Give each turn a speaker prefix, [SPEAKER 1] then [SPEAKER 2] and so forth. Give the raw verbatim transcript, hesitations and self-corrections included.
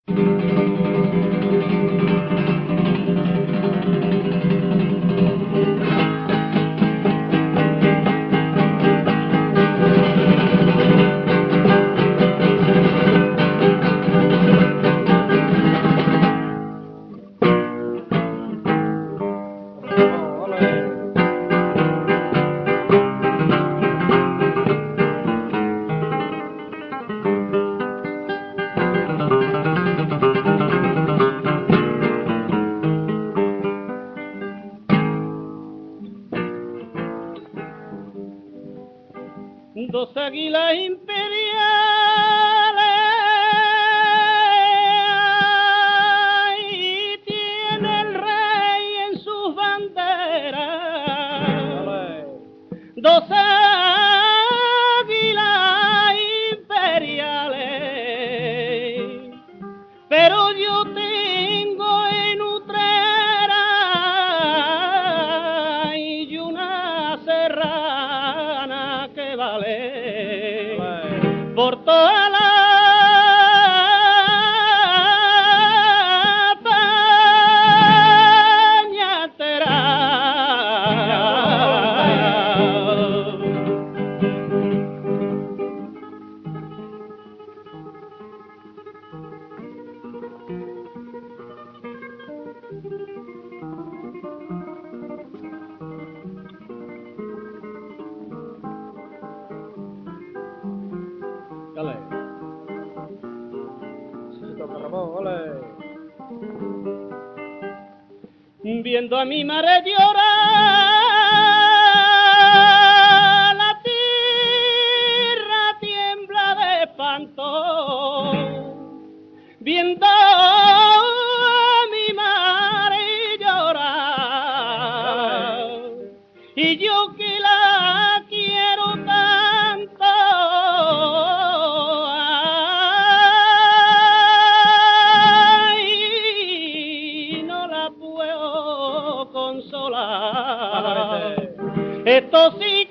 [SPEAKER 1] Dos águilas imperiales y tiene el rey en sus banderas. Dos águilas imperiales, pero yo tengo en Utrera y una serrana que vale por toda la tañatera. Dale. Sí, toca Ramón, ole. Viendo a mi madre llorar, la tierra tiembla de espanto. Viendo a mi madre llorar, y yo que la quiero tanto, ay, no la puedo consolar. Esto sí